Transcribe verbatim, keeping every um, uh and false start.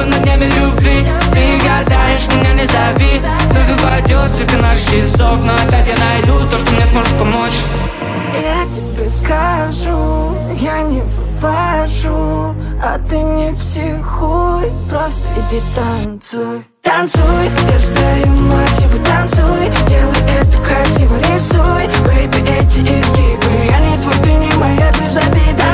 солнцем на небе любви. Ты гадаешь, меня не зови. Вновь упадет стрелка наших часов, но опять я найду то, что мне сможет помочь. Я тебе скажу, я не вывожу, а ты не психуй, просто иди танцуй. Танцуй, я задаю мотивы, танцуй, делай это красиво, рисуй. Бэйби, эти изгибы, я не твой, ты не моя, ты забей,